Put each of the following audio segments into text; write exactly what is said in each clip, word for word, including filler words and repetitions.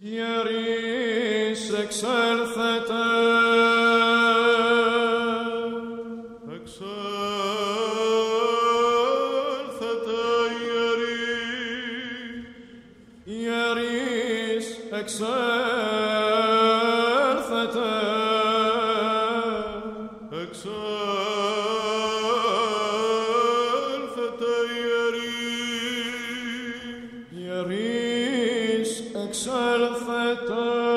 Ιερείς εξέλθετε, εξέλθετε ιερείς, ιερείς εξέλθετε, εξέλθετε ιερείς, ιερείς εξέλθετε.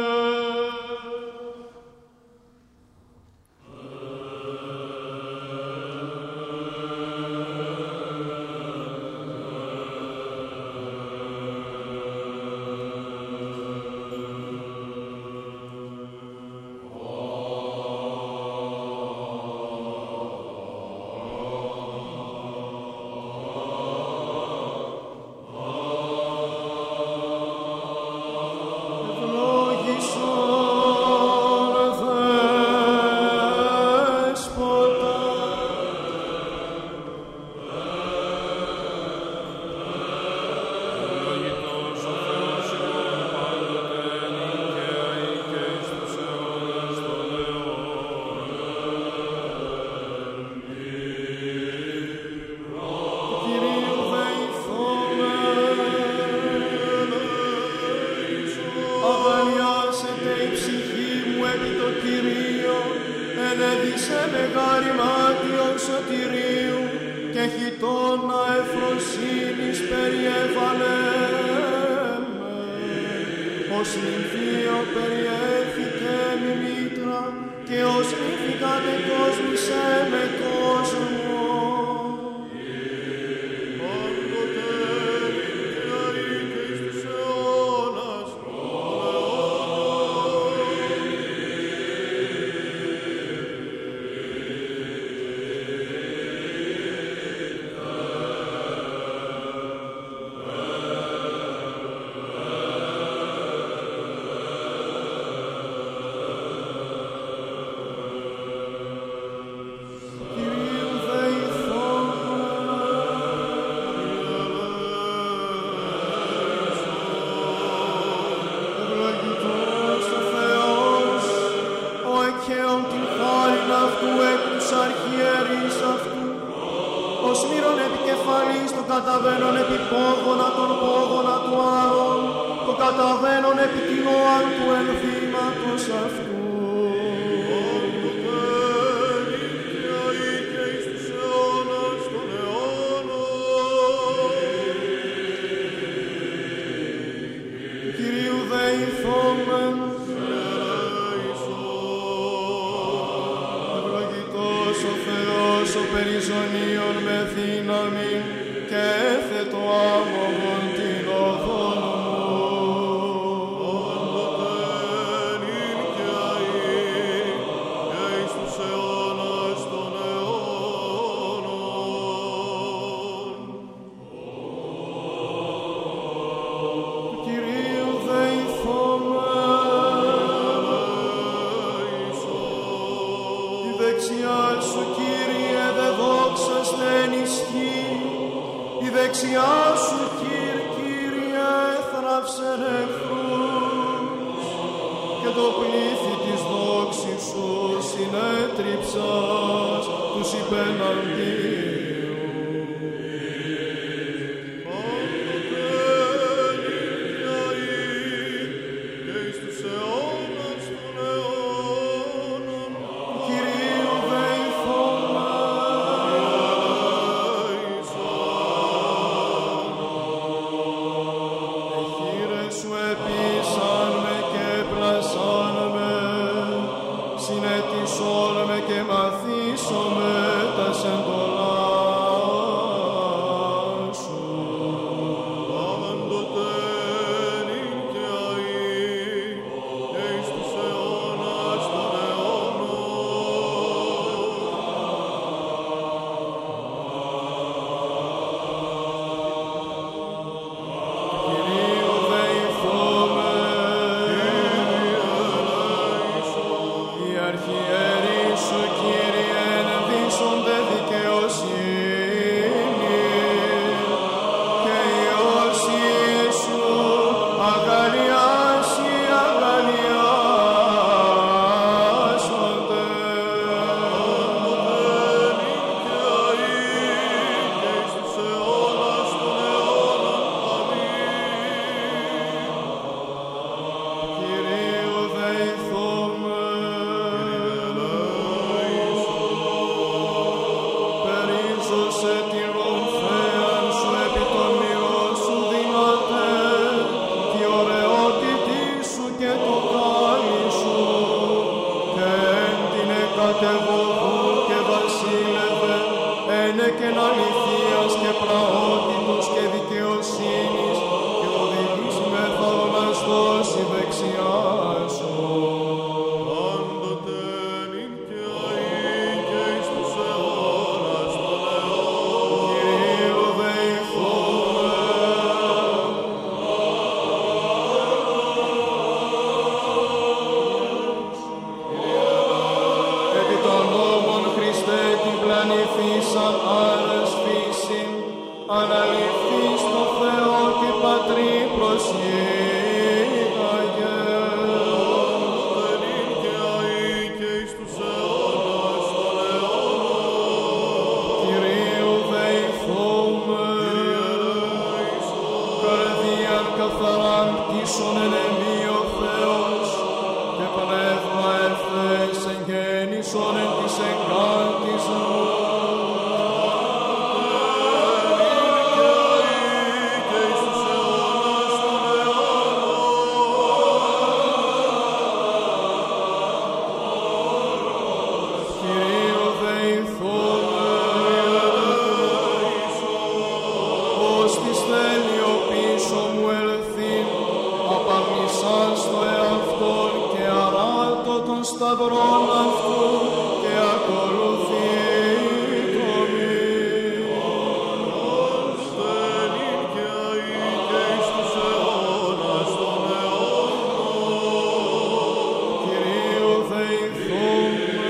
Αγαλιάσετε η ψυχή μου επί το Κυρίο, ενέδεισε με γαριμάτιον σωτηρίου και χιτώνα ευφροσύνης περιέβαλε με. Ως νυμφίο περιέφηκε μη μήτρα και ως νυμφικάτε κόσμησε με κόσμο. Ως μύρον επικεφαλής των καταβαίνων επί πόγωνα των πόγωνα του Άρων, το καταβαίνων επί κοινόαν του ενθύματος αυτού. Κυρίου δεηθόμεν, ευλογητός ο Θεός ο περιζωνίων με δύναμη και έθετο άμμογον την οδόν μου. Όντοτεν ειν και αεί και εις τους αιώνας των αιώνων. Του Κυρίου δεηθόμεν, η δεξιά σου Κύριε δε δόξαστε εν ισχύ, η δεξιά σου Κύριε, Κύριε έθραψεν εχθρούς και το πλήθη της δόξης σου συνέτριψας τους υπεναντίους. Συνετισόν με και μαθήσομαι τας εντολάς. δεξιά σου. Πάντοτε νυν και αεί και εις τους αιώνας των αιώνων. Κυρίου δεηθούμε. Επί των νόμων Χριστέ την πλανηθήσαν άρες φύσιν, αναληφθείς το Θεό και Πατρί προσγείγαγε. Πάντοτε νυν και αεί και εις τους αιώνας των αιώνων. Κυρίου δεηθούμε. Καρδίαν καθαράν κτίσον ενεμή ο Θεός, και πνεύμα ευθές εγγέννησον εν της εγκάλτης μου. Και εις τους αιώνας των αιώνων. Κυρίου δεηθούμε. Ως της θέλει ο πίσω μου ελθύν, απαμνησάν στο εαυτόν και αράτω των σταυρών αυτού και ακολουθεί το μη. Στέλνην και αεί και εις τους αιώνας των αιώνων. Κυρίου δεηθούμε.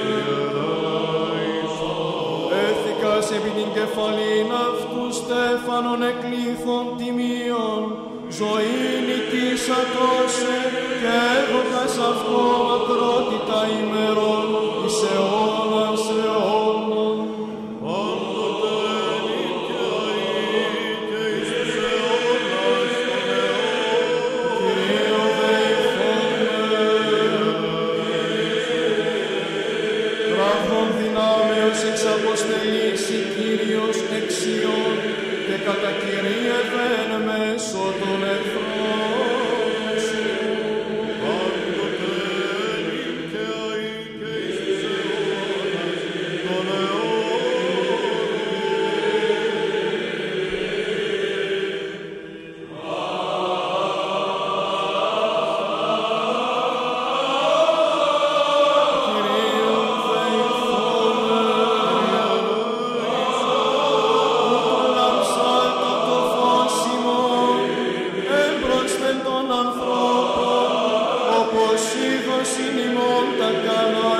Έθηκας επί την κεφαλήν αυτού στέφανον εκλήθων τιμίων, ζωήν νικήσατόσε και έδωκας αυτό μακρότητα ημερών εις αιώνας αιώνων. Πάντοτε νυν και αεί και εις τους αιώνας των αιώνων. Κυρίου δεηθούμε. Γράφων δυνάμεως εξαποστελήσει Κύριος εξιών και κατακυρίευεν μέσω των εχθρών σου. Πάντοτε νυν και αεί και εις τους αιώνας των Κυρίου δεηθούμε. Ούτω λαμψάλτο το φως ημών, έμπροσθεν των ανθρώπων, όπως είδωσιν ημών τα καλά